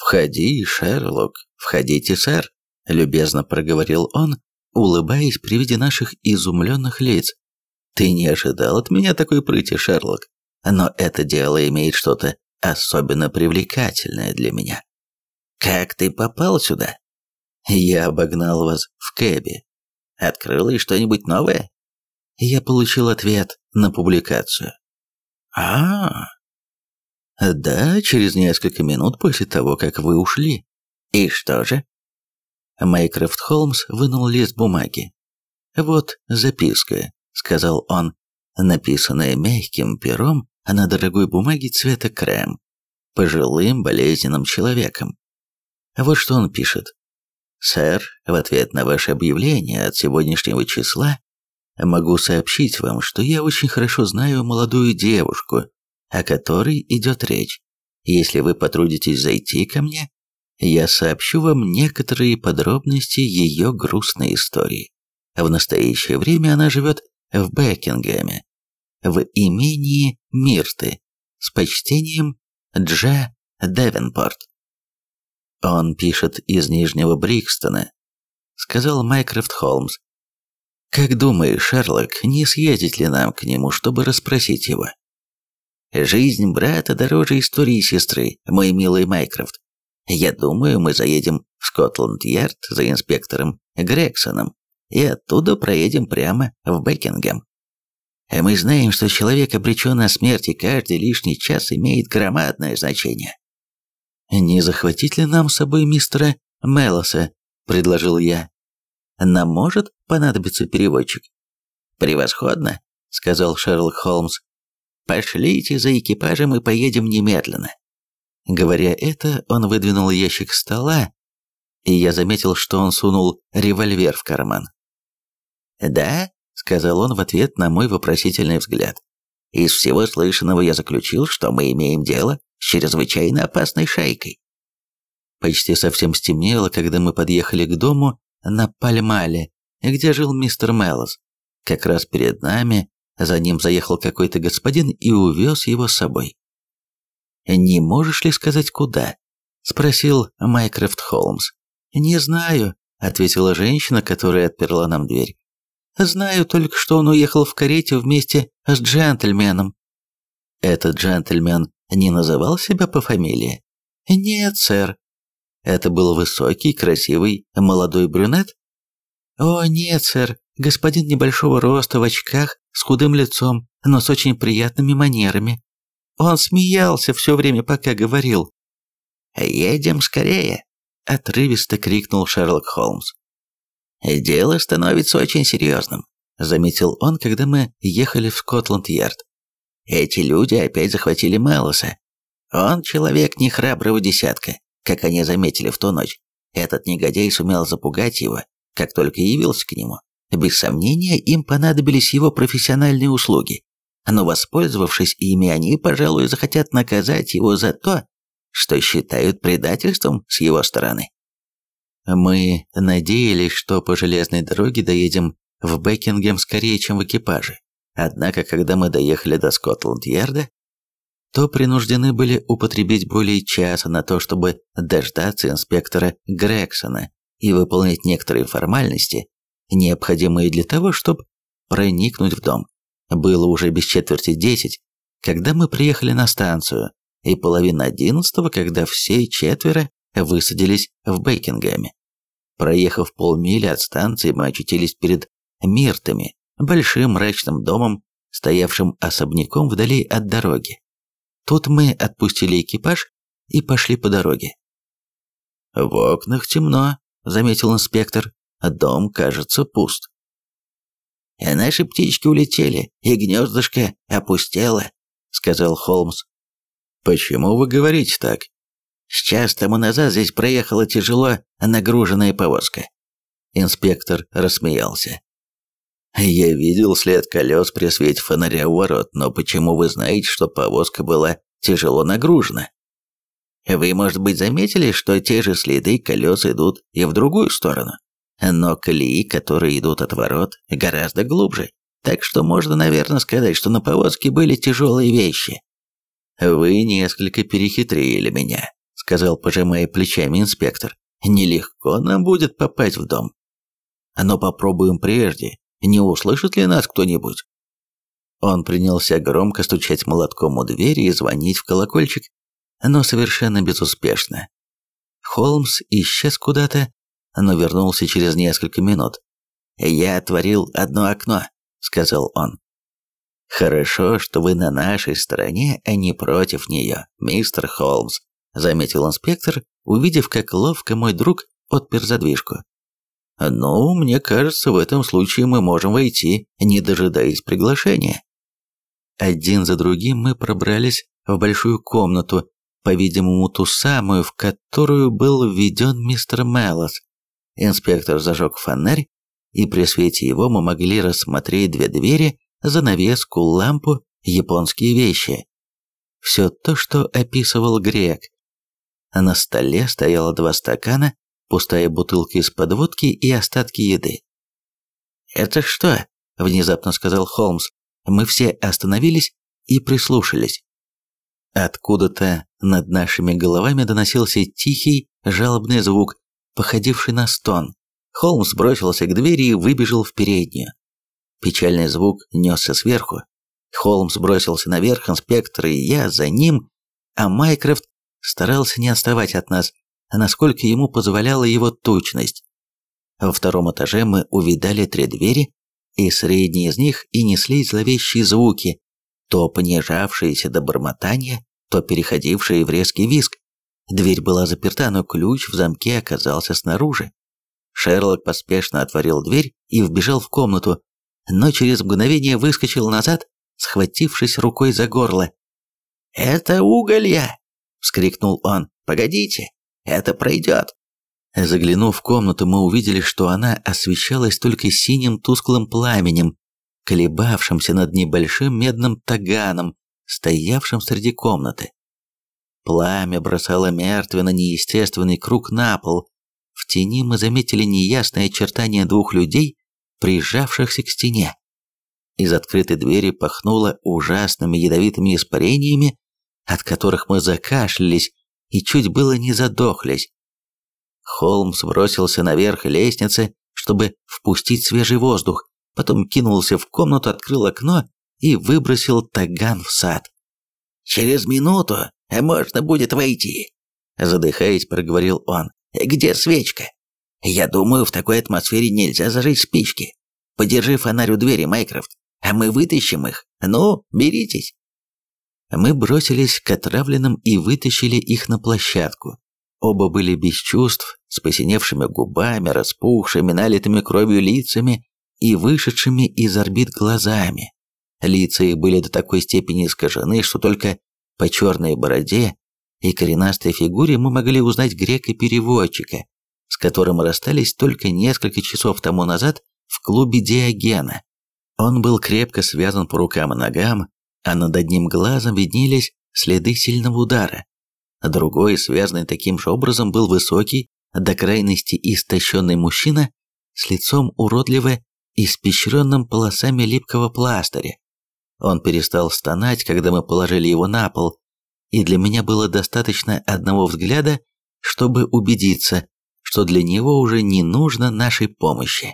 «Входи, Шерлок, входите, сэр», — любезно проговорил он, улыбаясь при виде наших изумленных лиц. «Ты не ожидал от меня такой прыти, Шерлок, но это дело имеет что-то особенно привлекательное для меня. Как ты попал сюда?» «Я обогнал вас в кэбе. Открыл и что-нибудь новое?» Я получил ответ на публикацию. «А, да, через несколько минут после того, как вы ушли. И что же?» Майкрофт Холмс вынул лист бумаги. «Вот записка», — сказал он, написанная мягким пером на дорогой бумаге цвета крем, пожилым болезненным человеком. Вот что он пишет. «Сэр, в ответ на ваше объявление от сегодняшнего числа могу сообщить вам, что я очень хорошо знаю молодую девушку, о которой идет речь. Если вы потрудитесь зайти ко мне, я сообщу вам некоторые подробности ее грустной истории. В настоящее время она живет в Бекингеме, в имении Мирты, с почтением Дж. Девенпорт». «Он пишет из Нижнего Брикстона», — сказал Майкрофт Холмс. «Как думаешь, Шерлок, не съездить ли нам к нему, чтобы расспросить его?» «Жизнь брата дороже истории сестры, мой милый Майкрофт. Я думаю, мы заедем в Скотланд-Ярд за инспектором Грексоном и оттуда проедем прямо в Бекингем. Мы знаем, что человек обречен на смерть, и каждый лишний час имеет громадное значение». «Не захватить ли нам с собой мистера Мелоса?» – предложил я. «Нам может понадобиться переводчик?» «Превосходно», – сказал Шерлок Холмс. «Пошлите за экипажем и поедем немедленно». Говоря это, он выдвинул ящик стола, и я заметил, что он сунул револьвер в карман. «Да», — сказал он в ответ на мой вопросительный взгляд. «Из всего слышанного я заключил, что мы имеем дело с чрезвычайно опасной шайкой». Почти совсем стемнело, когда мы подъехали к дому на Пальмале, где жил мистер Меллос. Как раз перед нами, за ним заехал какой-то господин и увез его с собой. «Не можешь ли сказать, куда?» – спросил Майкрофт Холмс. «Не знаю», – ответила женщина, которая отперла нам дверь. «Знаю только, что он уехал в карете вместе с джентльменом». «Этот джентльмен не называл себя по фамилии?» «Нет, сэр». «Это был высокий, красивый, молодой брюнет?» «О, нет, сэр, господин небольшого роста, в очках, с худым лицом, но с очень приятными манерами. Он смеялся все время, пока говорил». «Едем скорее!» – отрывисто крикнул Шерлок Холмс. «Дело становится очень серьезным», – заметил он, когда мы ехали в Скотланд-Ярд. «Эти люди опять захватили Мелоса. Он человек нехраброго десятка, как они заметили в ту ночь. Этот негодяй сумел запугать его, как только явился к нему. Без сомнения, им понадобились его профессиональные услуги. Но, воспользовавшись ими, они, пожалуй, захотят наказать его за то, что считают предательством с его стороны». Мы надеялись, что по железной дороге доедем в Бекингем скорее, чем в экипаже. Однако, когда мы доехали до Скотланд-Ярда, то принуждены были употребить более часа на то, чтобы дождаться инспектора Грексона и выполнить некоторые формальности, необходимые для того, чтобы проникнуть в дом. Было уже без четверти 10, когда мы приехали на станцию, и половина 11, когда все четверо высадились в Бекингеме. Проехав полмили от станции, мы очутились перед Миртами, большим мрачным домом, стоявшим особняком вдали от дороги. Тут мы отпустили экипаж и пошли по дороге. «В окнах темно», — заметил инспектор. «Дом, кажется, пуст». «Наши птички улетели, и гнездышко опустело», — сказал Холмс. «Почему вы говорите так?» «С час тому назад здесь проехала тяжело нагруженная повозка». Инспектор рассмеялся. «Я видел след колес при свете фонаря у ворот, но почему вы знаете, что повозка была тяжело нагружена?» «Вы, может быть, заметили, что те же следы колес идут и в другую сторону, но колеи, которые идут от ворот, гораздо глубже, так что можно, наверное, сказать, что на повозке были тяжелые вещи». «Вы несколько перехитрили меня», — сказал, пожимая плечами инспектор. «Нелегко нам будет попасть в дом. Но попробуем прежде, не услышит ли нас кто-нибудь?» Он принялся громко стучать молотком у двери и звонить в колокольчик, но совершенно безуспешно. Холмс исчез куда-то, но вернулся через несколько минут. «Я отворил одно окно», — сказал он. «Хорошо, что вы на нашей стороне, а не против нее, мистер Холмс», — заметил инспектор, увидев, как ловко мой друг отпер задвижку. «Ну, мне кажется, в этом случае мы можем войти, не дожидаясь приглашения». Один за другим мы пробрались в большую комнату, по-видимому, ту самую, в которую был введен мистер Мэллоус. Инспектор зажег фонарь, и при свете его мы могли рассмотреть две двери, занавеску, лампу, японские вещи. Все то, что описывал Грег. На столе стояло 2 стакана, пустая бутылка из-под водки и остатки еды. «Это что?» – внезапно сказал Холмс. Мы все остановились и прислушались. Откуда-то над нашими головами доносился тихий, жалобный звук, походивший на стон. Холмс бросился к двери и выбежал в переднюю. Печальный звук несся сверху. Холмс бросился наверх, инспектор и я за ним, а Майкрофт старался не отставать от нас, насколько ему позволяла его тучность. Во 2-м этаже мы увидали 3 двери, и средние из них и неслись зловещие звуки, то понижавшиеся до бормотания, то переходившие в резкий визг. Дверь была заперта, но ключ в замке оказался снаружи. Шерлок поспешно отворил дверь и вбежал в комнату, но через мгновение выскочил назад, схватившись рукой за горло. «Это уголья!» — вскрикнул он. «Погодите, это пройдет!» Заглянув в комнату, мы увидели, что она освещалась только синим тусклым пламенем, колебавшимся над небольшим медным таганом, стоявшим среди комнаты. Пламя бросало мертвенно-неестественный круг на пол. В тени мы заметили неясное очертание 2 людей, прижавшихся к стене. Из открытой двери пахнуло ужасными ядовитыми испарениями, от которых мы закашлялись и чуть было не задохлись. Холмс бросился наверх лестницы, чтобы впустить свежий воздух, потом кинулся в комнату, открыл окно и выбросил таган в сад. «Через минуту можно будет войти», — задыхаясь, проговорил он. «Где свечка? Я думаю, в такой атмосфере нельзя зажечь спички. Подержи фонарь у двери, Майкрофт, а мы вытащим их. Ну, беритесь». Мы бросились к отравленным и вытащили их на площадку. Оба были без чувств, с посиневшими губами, распухшими, налитыми кровью лицами и вышедшими из орбит глазами. Лица их были до такой степени искажены, что только по черной бороде и коренастой фигуре мы могли узнать грека-переводчика, с которым расстались только несколько часов тому назад в клубе Диогена. Он был крепко связан по рукам и ногам, а над одним глазом виднелись следы сильного удара. Другой, связанный таким же образом, был высокий, до крайности истощенный мужчина с лицом уродливо испещренным полосами липкого пластыря. Он перестал стонать, когда мы положили его на пол, и для меня было достаточно одного взгляда, чтобы убедиться, что для него уже не нужно нашей помощи.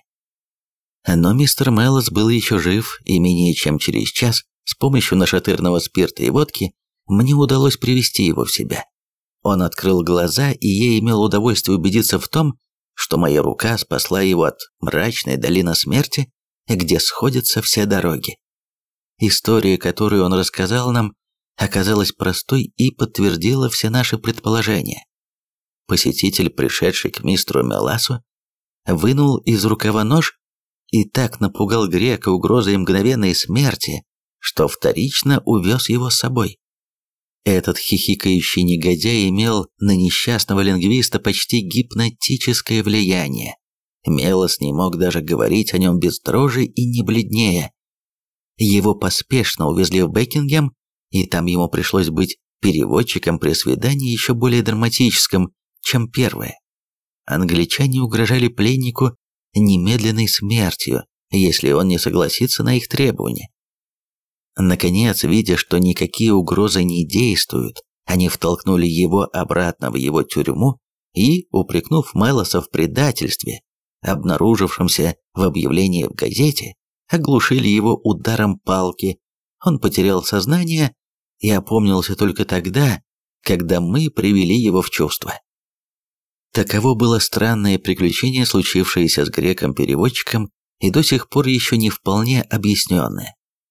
Но мистер Мэллоус был еще жив, и менее чем через час, с помощью нашатырного спирта и водки, мне удалось привести его в себя. Он открыл глаза, и я имел удовольствие убедиться в том, что моя рука спасла его от мрачной долины смерти, где сходятся все дороги. История, которую он рассказал нам, оказалась простой и подтвердила все наши предположения. Посетитель, пришедший к мистеру Меласу, вынул из рукава нож и так напугал грека угрозой мгновенной смерти, что вторично увез его с собой. Этот хихикающий негодяй имел на несчастного лингвиста почти гипнотическое влияние. Мелос не мог даже говорить о нем без дрожи и не бледнее. Его поспешно увезли в Бекингем, и там ему пришлось быть переводчиком при свидании еще более драматическом, чем первое. Англичане угрожали пленнику немедленной смертью, если он не согласится на их требования. Наконец, видя, что никакие угрозы не действуют, Они втолкнули его обратно в его тюрьму и, упрекнув Мэлоса в предательстве, обнаружившемся в объявлении в газете, оглушили его ударом палки. Он потерял сознание и опомнился только тогда, когда мы привели его в чувство. Таково было странное приключение, случившееся с греком-переводчиком и до сих пор еще не вполне объясненное.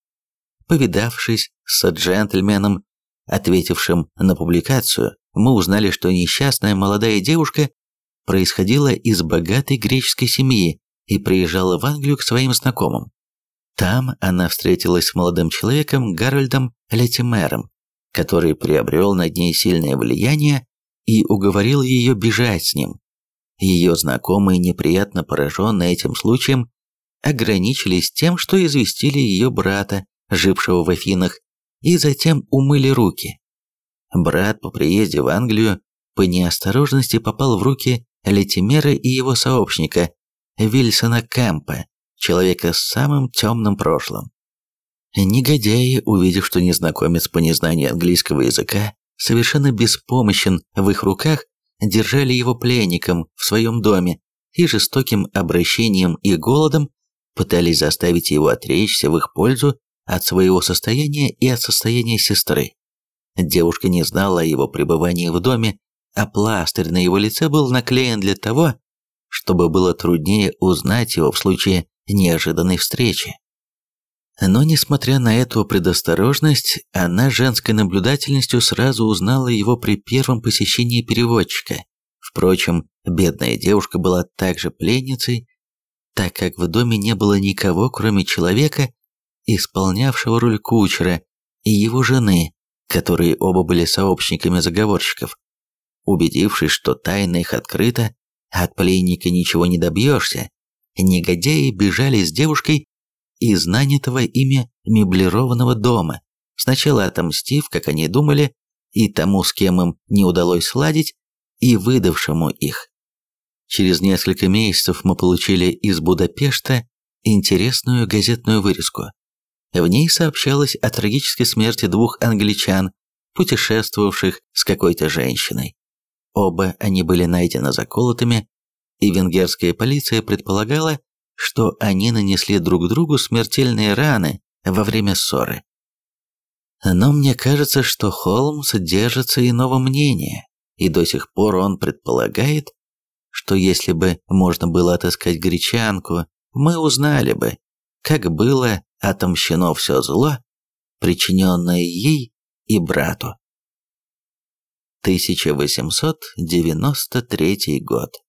Повидавшись с джентльменом, ответившим на публикацию, мы узнали, что несчастная молодая девушка происходила из богатой греческой семьи и приезжала в Англию к своим знакомым. Там она встретилась с молодым человеком Гарольдом Летимером, который приобрел над ней сильное влияние и уговорил ее бежать с ним. Ее знакомые, неприятно пораженные этим случаем, ограничились тем, что известили ее брата, жившего в Афинах, и затем умыли руки. Брат по приезде в Англию по неосторожности попал в руки Летимера и его сообщника Вильсона Кэмпа, человека с самым темным прошлым. Негодяи, увидев, что незнакомец по незнанию английского языка совершенно беспомощен в их руках, держали его пленником в своем доме и жестоким обращением и голодом пытались заставить его отречься в их пользу от своего состояния и от состояния сестры. Девушка не знала о его пребывании в доме, а пластырь на его лице был наклеен для того, чтобы было труднее узнать его в случае неожиданной встречи. Но, несмотря на эту предосторожность, она женской наблюдательностью сразу узнала его при первом посещении переводчика. Впрочем, бедная девушка была также пленницей, так как в доме не было никого, кроме человека, исполнявшего роль кучера, и его жены, которые оба были сообщниками заговорщиков. Убедившись, что тайна их открыта, от пленника ничего не добьешься, негодяи бежали с девушкой из нанятого ими меблированного дома, сначала отомстив, как они думали, и тому, с кем им не удалось сладить, и выдавшему их. Через несколько месяцев мы получили из Будапешта интересную газетную вырезку. В ней сообщалось о трагической смерти двух англичан, путешествовавших с какой-то женщиной. Оба они были найдены заколотыми, и венгерская полиция предполагала, что они нанесли друг другу смертельные раны во время ссоры. Но мне кажется, что Холмс держится иного мнения, и до сих пор он предполагает, что если бы можно было отыскать гречанку, мы узнали бы, как было отомщено все зло, причиненное ей и брату. 1893 год.